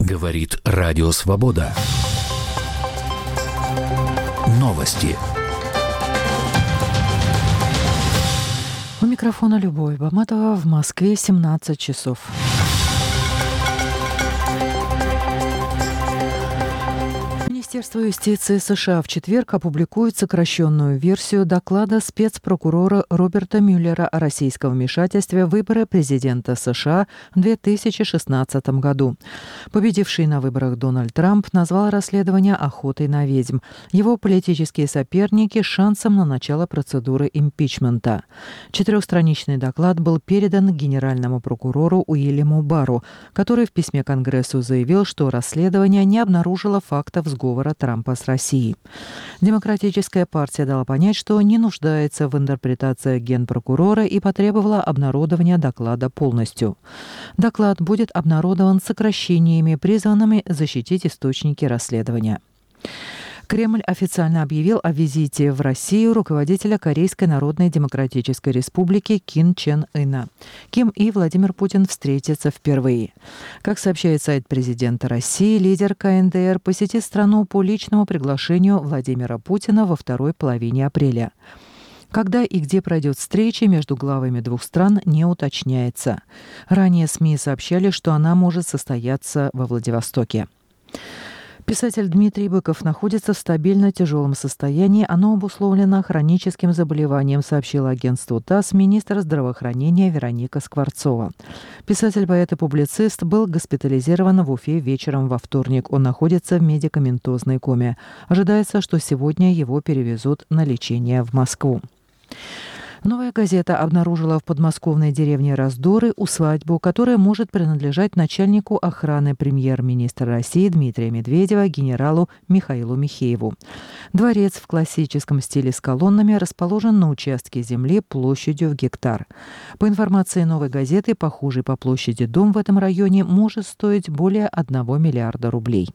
Говорит Радио Свобода. Новости. У микрофона Любовь Баматова. В Москве 17 часов. Министерство юстиции США в четверг опубликует сокращенную версию доклада спецпрокурора Роберта Мюллера о российском вмешательстве в выборы президента США в 2016 году. Победивший на выборах Дональд Трамп назвал расследование охотой на ведьм. Его политические соперники – шансом на начало процедуры импичмента. 4-страничный доклад был передан генеральному прокурору Уильяму Барру, который в письме Конгрессу заявил, что расследование не обнаружило фактов сговора Трампа с Россией. Демократическая партия дала понять, что не нуждается в интерпретации генпрокурора и потребовала обнародования доклада полностью. Доклад будет обнародован сокращениями, призванными защитить источники расследования. Кремль официально объявил о визите в Россию руководителя Корейской Народно-Демократической Республики Ким Чен Ына. Ким и Владимир Путин встретятся впервые. Как сообщает сайт президента России, лидер КНДР посетит страну по личному приглашению Владимира Путина во второй половине апреля. Когда и где пройдет встреча между главами двух стран, не уточняется. Ранее СМИ сообщали, что она может состояться во Владивостоке. Писатель Дмитрий Быков находится в стабильно тяжелом состоянии. Оно обусловлено хроническим заболеванием, сообщила агентству ТАСС министр здравоохранения Вероника Скворцова. Писатель, поэт и публицист был госпитализирован в Уфе вечером во вторник. Он находится в медикаментозной коме. Ожидается, что сегодня его перевезут на лечение в Москву. «Новая газета» обнаружила в подмосковной деревне Раздоры усадьбу, которая может принадлежать начальнику охраны премьер-министра России Дмитрия Медведева генералу Михаилу Михееву. Дворец в классическом стиле с колоннами расположен на участке земли площадью в гектар. По информации «Новой газеты», похожий по площади дом в этом районе может стоить более 1 миллиарда рублей.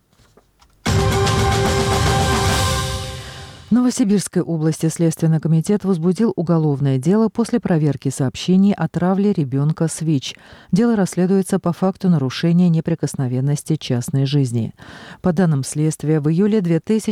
В Новосибирской области Следственный комитет возбудил уголовное дело после проверки сообщений о травле ребенка с ВИЧ. Дело расследуется по факту нарушения неприкосновенности частной жизни. По данным следствия, в июле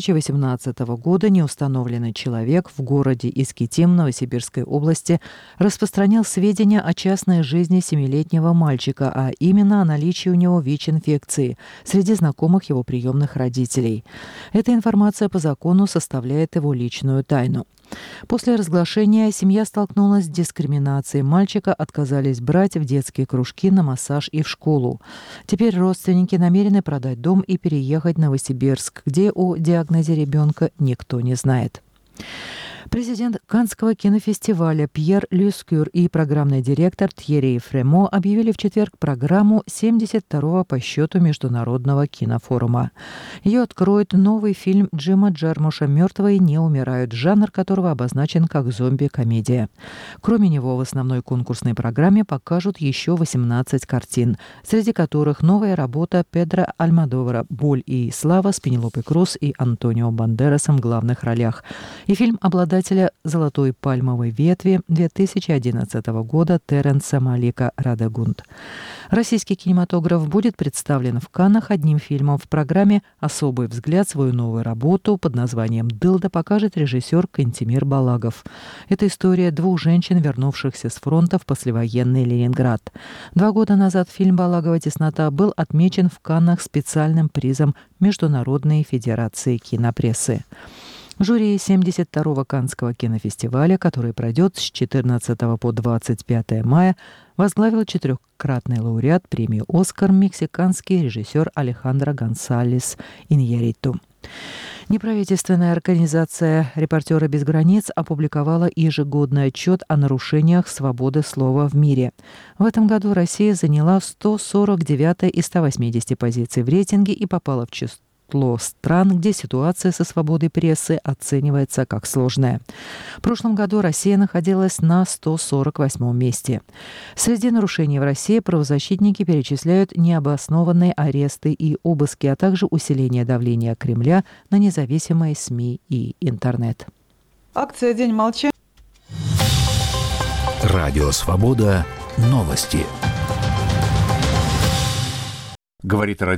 2018 года неустановленный человек в городе Искитим Новосибирской области распространил сведения о частной жизни 7-летнего мальчика, а именно о наличии у него ВИЧ-инфекции среди знакомых его приемных родителей. Эта информация по закону составляет его личную тайну. После разглашения семья столкнулась с дискриминацией. Мальчика отказались брать в детские кружки, на массаж и в школу. Теперь родственники намерены продать дом и переехать в Новосибирск, где о диагнозе ребенка никто не знает. Президент Каннского кинофестиваля Пьер Люскюр и программный директор Тьерри Фремо объявили в четверг программу 72-го по счету Международного кинофорума. Ее откроет новый фильм Джима Джармуша «Мертвые не умирают», жанр которого обозначен как зомби-комедия. Кроме него в основной конкурсной программе покажут еще 18 картин, среди которых новая работа Педро Альмодовара «Боль и слава» с Пенелопой Круз и Антонио Бандерасом в главных ролях, и фильм обладателя «Золотой пальмовой ветви» 2011 года Терренса Малика «Радегунд». Российский кинематограф будет представлен в Каннах одним фильмом. В программе «Особый взгляд» свою новую работу под названием «Дылда» покажет режиссер Кантемир Балагов. Это история 2 женщин, вернувшихся с фронта в послевоенный Ленинград. 2 года назад фильм Балагова «Теснота» был отмечен в Каннах специальным призом Международной федерации кинопрессы. Жюри 72-го Каннского кинофестиваля, который пройдет с 14 по 25 мая, возглавил 4-кратный лауреат премии «Оскар» мексиканский режиссер Алехандро Гонсалес Иньярриту. Неправительственная организация «Репортеры без границ» опубликовала ежегодный отчет о нарушениях свободы слова в мире. В этом году Россия заняла 149 из 180 позиций в рейтинге и попала в число стран, где ситуация со свободой прессы оценивается как сложная. В прошлом году Россия находилась на 148 месте. Среди нарушений в России правозащитники перечисляют необоснованные аресты и обыски, а также усиление давления Кремля на независимые СМИ и интернет. Акция «День молчания». Радио Свобода. Новости. Говорит